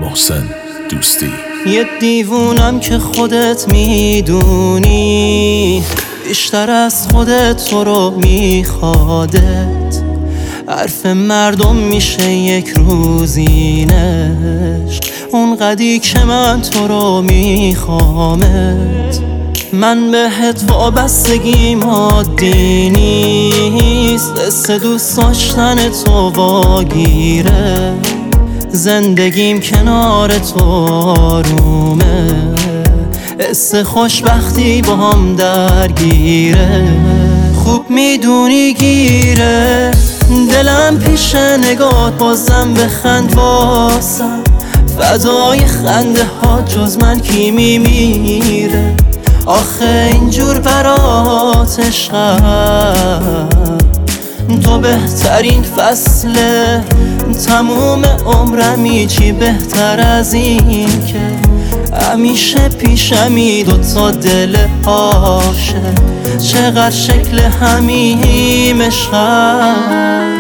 محسن دوستی. یه دیوونم که خودت میدونی، بیشتر از خودت تو رو میخوادت. حرف مردم میشه یک روزینش، اون قدی که من تو رو میخوامت. من بهت وابستگیم عادی نیست، قصه دوست داشتن تو واگیره. زندگیم کنار تو آرومه، حس خوشبختی با هم درگیره. خوب میدونی گیره دلم پیش نگات، بازم بخند واسم. فدای خنده ها جز من کی میمیره؟ آخه اینجور برات عشقم، تو بهترین فصله. تموم عمرمی چی بهتر از این که همیشه پیشمی دوتا دل عاشق. چقدر شکل همیم عشقم.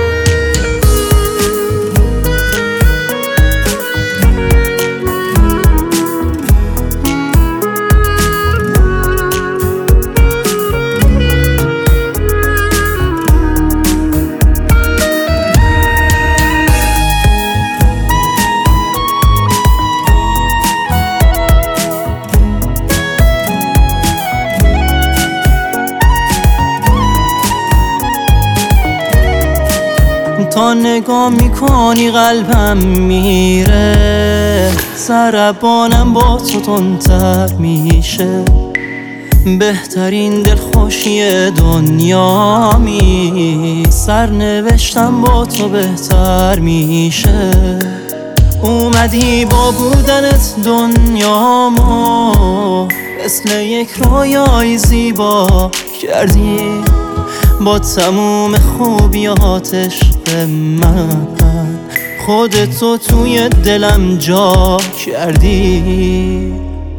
تا نگاه میکنی قلبم میره، ضربانم با تو تندتر میشه. بهترین دلخوشی دنیامی، سرنوشتم با تو بهتر میشه. اومدی با بودنت دنیامو مثل یک رویای زیبا کردی. با تموم خوبیاتش به من خودتو توی دلم جا کردی.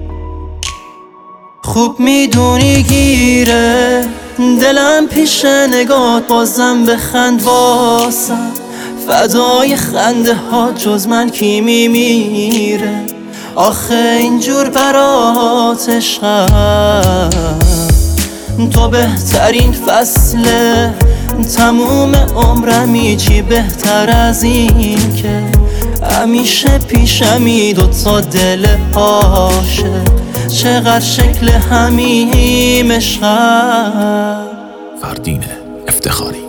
خوب میدونی گیره دلم پیش نگات، بازم بخند واسم. فدای خنده ها جز من کی میمیره؟ آخه اینجور برات عشقم، تو بهترین فصله. تموم عمرمی چی بهتر از این که همیشه پیشمی دوتا دل عاشق. چقدر شکل همیم عشقم. فردین افتخاری.